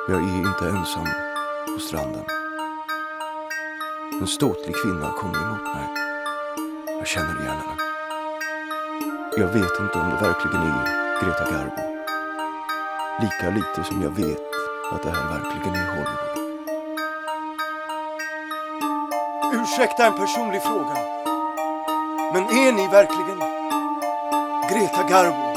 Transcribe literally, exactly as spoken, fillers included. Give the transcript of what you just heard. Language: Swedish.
Jag är inte ensam på stranden. En ståtlig kvinna kommer emot mig. Jag känner igen henne. Jag vet inte om det verkligen är Greta Garbo. Lika lite som jag vet att det här verkligen är Hollywood. Ursäkta en personlig fråga. Men är ni verkligen Greta Garbo?